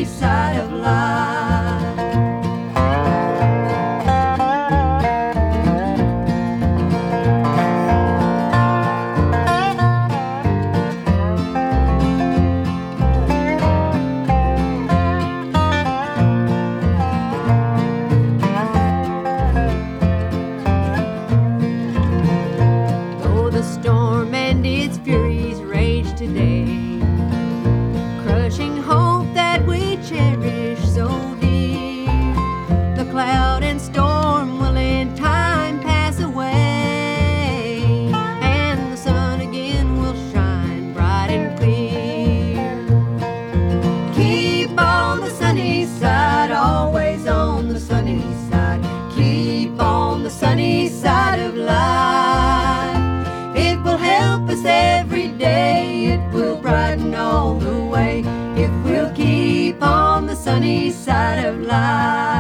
side of life. Though the storm and its furies rage today, crushing hope that we cherish so dear, the cloud and storm will in time pass away, and the sun again will shine bright and clear. Keep on the sunny side, always on the sunny side. Keep on the sunny side of life. It will help us every day, it will brighten all the way, if we'll keep on the sunny side of life.